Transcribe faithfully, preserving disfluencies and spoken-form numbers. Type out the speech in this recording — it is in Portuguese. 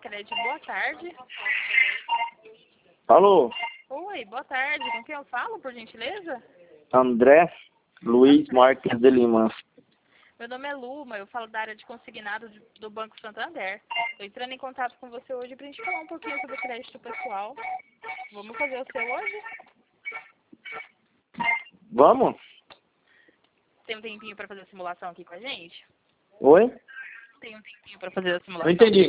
Crédito. Boa tarde. Alô? Oi, boa tarde. Com quem eu falo, por gentileza? André Luiz Marques de Lima. Meu nome é Luma, eu falo da área de consignado do Banco Santander. Estou entrando em contato com você hoje para a gente falar um pouquinho sobre o crédito pessoal. Vamos fazer o seu hoje? Vamos? Tem um tempinho para fazer a simulação aqui com a gente? Oi? Tem um tempinho para fazer a simulação? Não entendi.